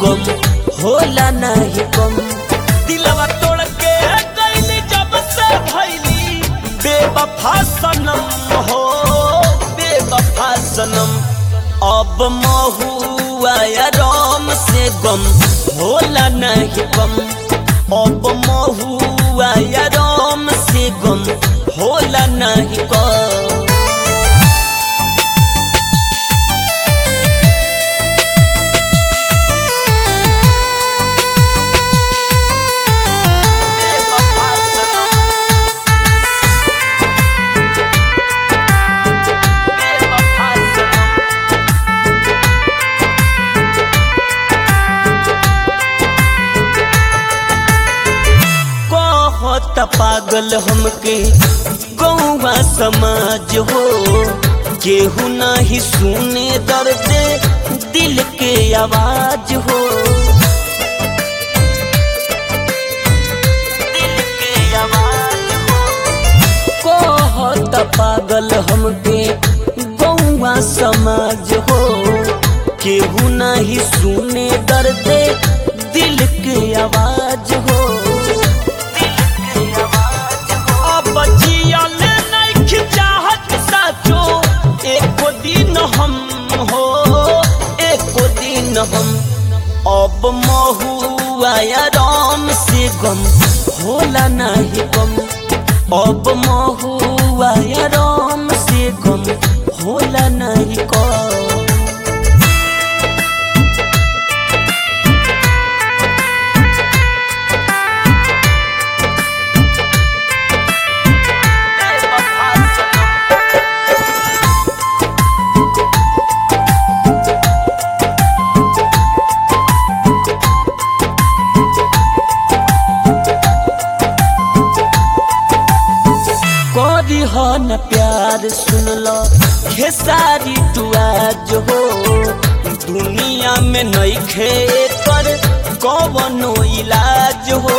गम होला नहीं कम। दिलवा तोड़ के गईली जब से भइली बेवफा सनम हो बेवफा सनम। अब महुआ राम से गम होला नहीं कम। अब महुआ राम से गम होला नहीं कम। पागल हमके गौवा समाज हो केहू नहीं सुने दर्द दिल के आवाज हो। दिल के आवाज हो कहत पागल हमके गौवा समाज हो केहू नहीं सुने दर्द दिल के आवाज हो। हम अब महुआ राम से गम होला नहीं कम। अब महुआ राम से गम होला नहीं कम। न प्यार सुन लो खेसारी टुआज हो दुनिया में नहीं खे कर कवनो इलाज हो।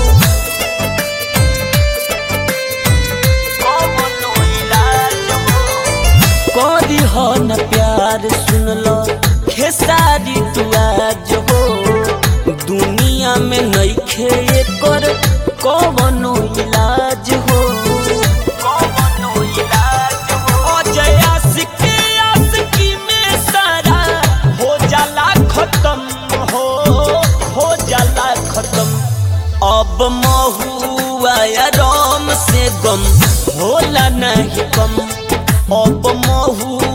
कवनो इलाज हो करी हो न प्यार सुन लो खेसारी टुआज हो दुनिया में नहीं खे कर कवनो इलाज हो। अब महुआ राम से गम होला नहीं कम। अब महुआ